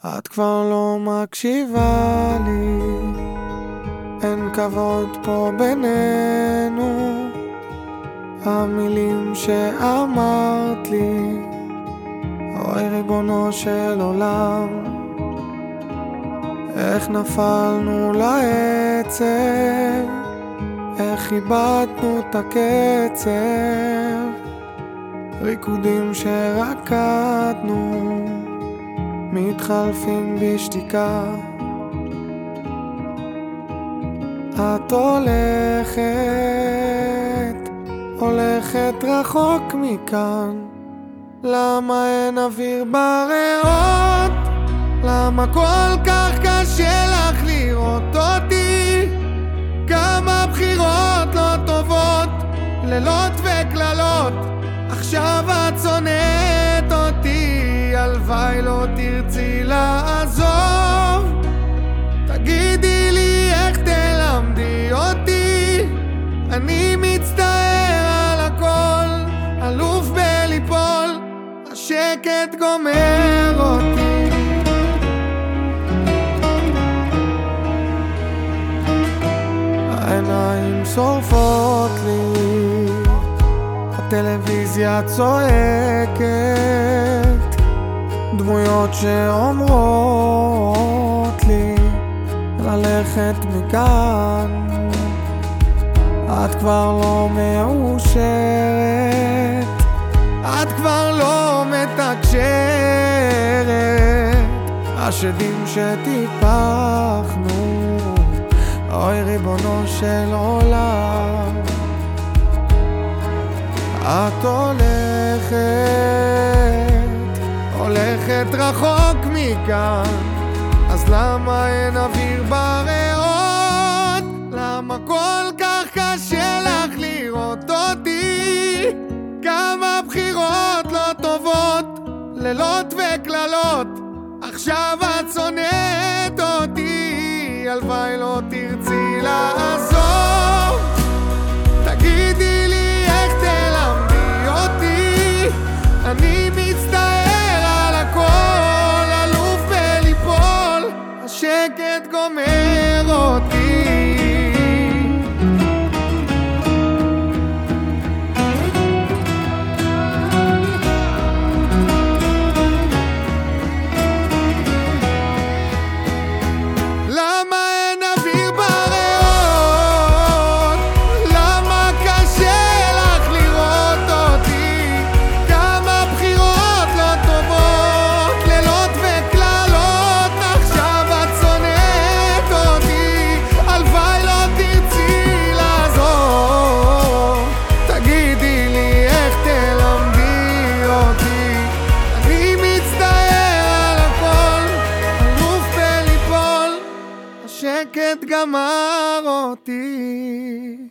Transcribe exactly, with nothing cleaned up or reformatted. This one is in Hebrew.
את כבר לא מקשיבה לי, אין כבוד פה בינינו. המילים שאמרת לי, אוי ריבונו של עולם, איך נפלנו לעצב, איך איבדנו את הקצב, ריקודים שרקדנו מתחלפים בשתיקה. את הולכת, הולכת רחוק מכאן. למה אין אוויר בריאות? למה כל כך קשה לך לראות אותי? כמה בחירות לא טובות, לילות וקללות, עכשיו את שונאת אותי. הלוואי לא תרצי לעזוב, תגידי לי איך תלמדי אותי. אני מצטער על הכל, אלוף בליפול, השקט גומר אותי. העיניים שורפות לי, הטלוויזיה צועקת, דמויות שאומרות לי ללכת מכאן. את כבר לא מאושרת, את כבר לא מתקשרת. השדים שטיפחנו, אוי ריבונו של עולם. את הולכת, הולכת רחוק מכאן. אז למה אין אוויר בריאות? למה כל כך קשה לך לראות אותי? כמה בחירות לא טובות, לילות וקללות, עכשיו את שונאת אותי. הלוואי לא תרצי לעזוב, תגידי לי איך תלמדי אותי. אני מצטער על הכל, אלוף בליפול, השקט גומר אותי. השקט גמר אותי.